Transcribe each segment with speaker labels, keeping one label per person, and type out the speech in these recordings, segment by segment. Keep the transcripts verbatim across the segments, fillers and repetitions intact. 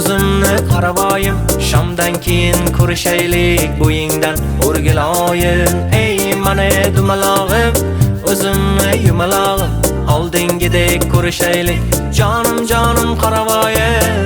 Speaker 1: o'zimni qaravoyim, shomdan keyin ko'rishaylik, bo'yingdan o'rgiloyim. Ey mana dumalog'im, o'zimni yumalog'im, oldingidek ko'rishaylik, jonim jonim qaravoyim.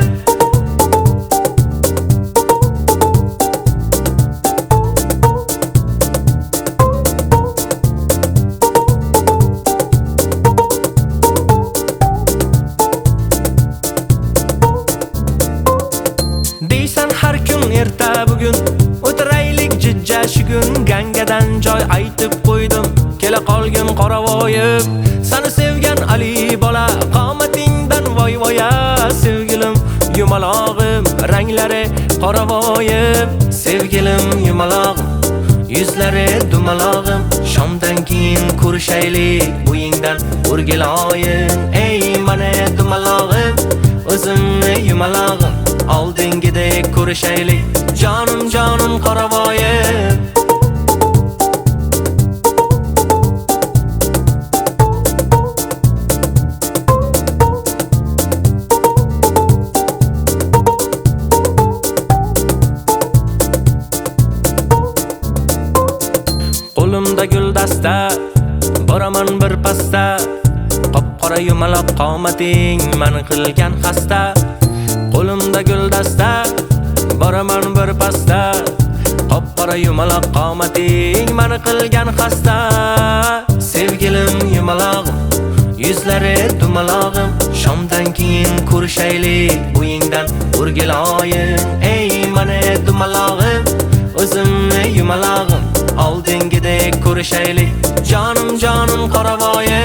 Speaker 1: Deysan har kun erta bugun, o'tiraylik jijja shugun, gangadan joy aytib qo'ydim, kela qolgin qoravoyib. Seni sevgan Ali bola, qomatingdan voy voya, sevgilim yumalog'im, ranglari qoravoyib. Sevgilim yumalog'im, yuzlari dumalog'im, shomdan keyin ko'rishaylik, bo'yingdan o'rgiloyim. Ey mana dumalog'im, o'zimni yumalog'im, oldingidek ko'rishaylik, jonim jonim qoravoyim. Qo'limda guldasta, boraman bir pasta, qop-qora yumaloq qomating meni qilgan xasta. Qo'limda guldasta, boraman bir pasta, qop-qora yumaloq qomating meni qilgan xasta. Sevgilim yumalog'im, yuzlari dumalog'im, shomdan keyin ko'rishaylik, bo'yingdan o'rgiloyim. Ey mana dumalog'im, o'zimni yumalog'im, oldingidek ko'rishaylik, jonim jonim qoravoyim.